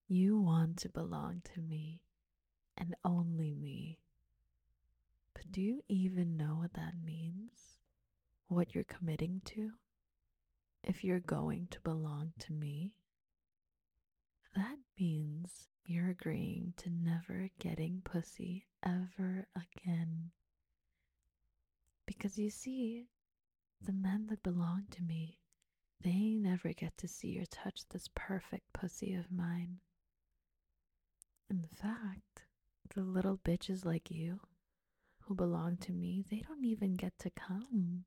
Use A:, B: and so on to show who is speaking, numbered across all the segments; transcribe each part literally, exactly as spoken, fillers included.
A: You want to belong to me and only me. But do you even know what that means? What you're committing to? If you're going to belong to me, that means you're agreeing to never getting pussy ever again. Because you see, the men that belong to me, they never get to see or touch this perfect pussy of mine. In fact, the little bitches like you who belong to me, they don't even get to come.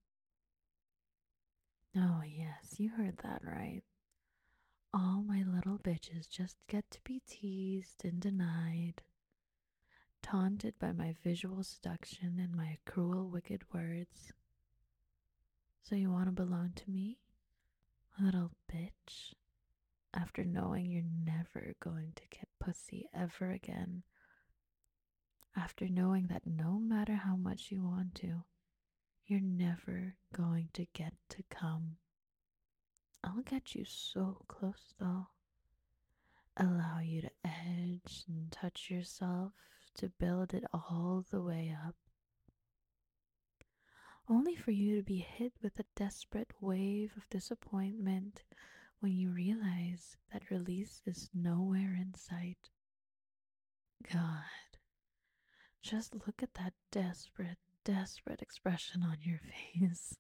A: Oh, yes, you heard that right. All my little bitches just get to be teased and denied, taunted by my visual seduction and my cruel, wicked words. So you want to belong to me, little bitch? After knowing you're never going to get pussy ever again, after knowing that no matter how much you want to, you're never going to get to come. I'll get you so close though. Allow you to edge and touch yourself to build it all the way up. Only for you to be hit with a desperate wave of disappointment when you realize that release is nowhere in sight. God, just look at that desperate, desperate expression on your face.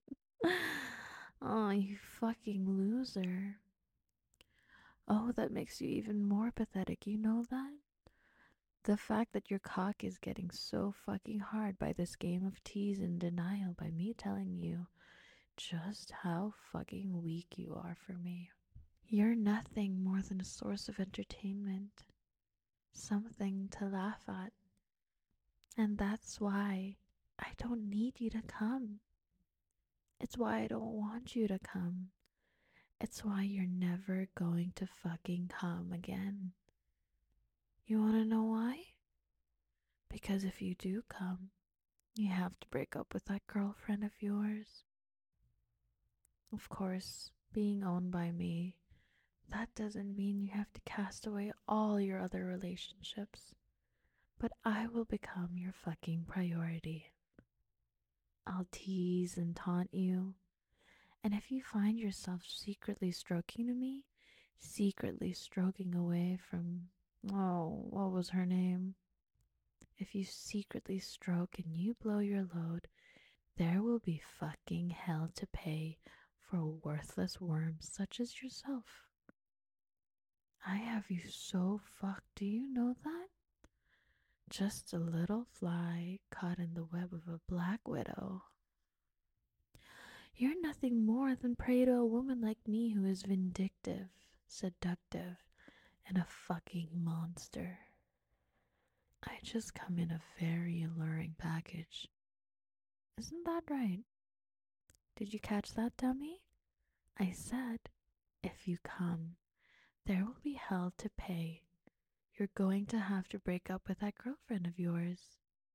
A: Oh, you fucking loser. Oh, that makes you even more pathetic, you know that? The fact that your cock is getting so fucking hard by this game of tease and denial by me telling you just how fucking weak you are for me. You're nothing more than a source of entertainment, something to laugh at. And that's why I don't need you to come. It's why I don't want you to come. It's why you're never going to fucking come again. You wanna know why? Because if you do come, you have to break up with that girlfriend of yours. Of course, being owned by me, that doesn't mean you have to cast away all your other relationships. But I will become your fucking priority. I'll tease and taunt you. And if you find yourself secretly stroking to me, secretly stroking away from, oh, what was her name? If you secretly stroke and you blow your load, there will be fucking hell to pay for worthless worms such as yourself. I have you so fucked, do you know that? Just a little fly caught in the web of a black widow. You're nothing more than prey to a woman like me who is vindictive, seductive, and a fucking monster. I just come in a very alluring package. Isn't that right? Did you catch that, dummy? I said, if you come, there will be hell to pay. You're going to have to break up with that girlfriend of yours.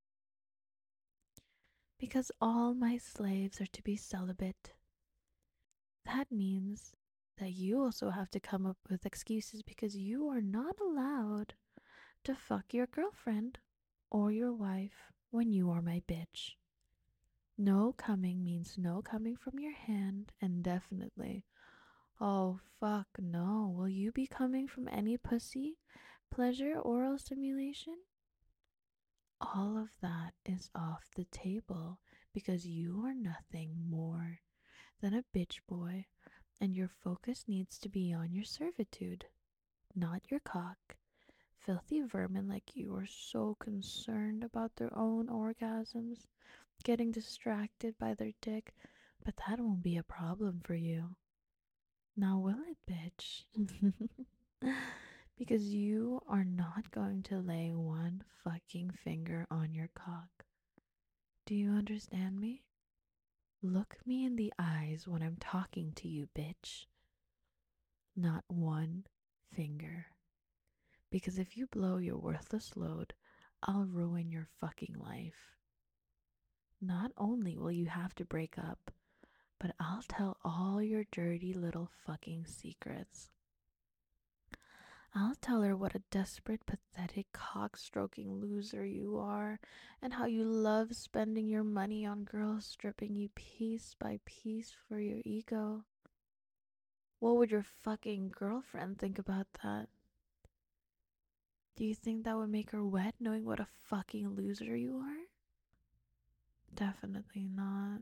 A: Because all my slaves are to be celibate. That means that you also have to come up with excuses because you are not allowed to fuck your girlfriend or your wife when you are my bitch. No coming means no coming from your hand, and definitely, oh fuck no, will you be coming from any pussy, pleasure, oral stimulation? All of that is off the table because you are nothing more than a bitch boy, and your focus needs to be on your servitude, not your cock. Filthy vermin like you are so concerned about their own orgasms, getting distracted by their dick, but that won't be a problem for you. Now will it, bitch? Because you are not going to lay one fucking finger on your cock. Do you understand me? Look me in the eyes when I'm talking to you, bitch. Not one finger. Because if you blow your worthless load, I'll ruin your fucking life. Not only will you have to break up, but I'll tell all your dirty little fucking secrets. I'll tell her what a desperate, pathetic, cock stroking loser you are, and how you love spending your money on girls stripping you piece by piece for your ego. What would your fucking girlfriend think about that? Do you think that would make her wet knowing what a fucking loser you are? Definitely not.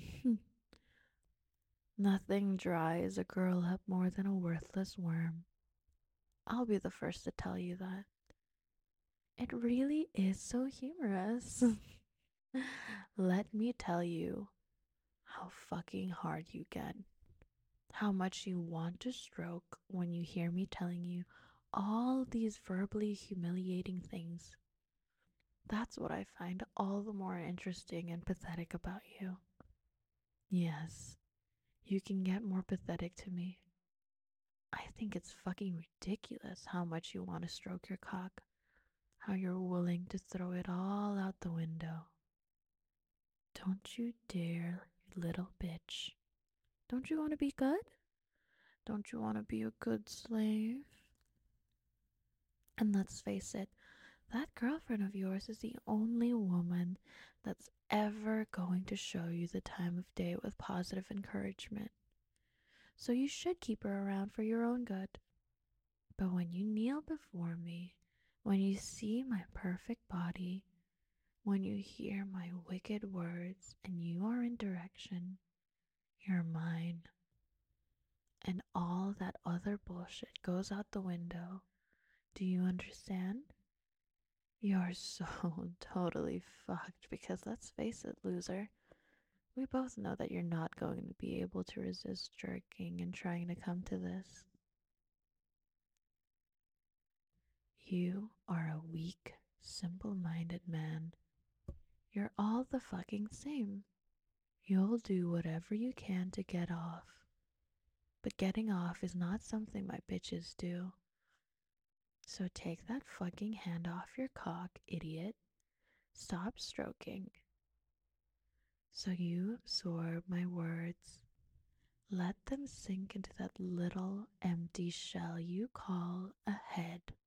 A: Nothing dries a girl up more than a worthless worm. I'll be the first to tell you that. It really is so humorous. Let me tell you how fucking hard you get. How much you want to stroke when you hear me telling you all these verbally humiliating things. That's what I find all the more interesting and pathetic about you. Yes, you can get more pathetic to me. I think it's fucking ridiculous how much you want to stroke your cock, how you're willing to throw it all out the window. Don't you dare, you little bitch. Don't you want to be good? Don't you want to be a good slave? And let's face it, that girlfriend of yours is the only woman that's ever going to show you the time of day with positive encouragement. So you should keep her around for your own good. But when you kneel before me, when you see my perfect body, when you hear my wicked words and you are in direction, you're mine. And all that other bullshit goes out the window. Do you understand? You're so totally fucked because let's face it, loser. We both know that you're not going to be able to resist jerking and trying to come to this. You are a weak, simple minded man. You're all the fucking same. You'll do whatever you can to get off. But getting off is not something my bitches do. So take that fucking hand off your cock, idiot. Stop stroking. So you absorb my words. Let them sink into that little empty shell you call a head.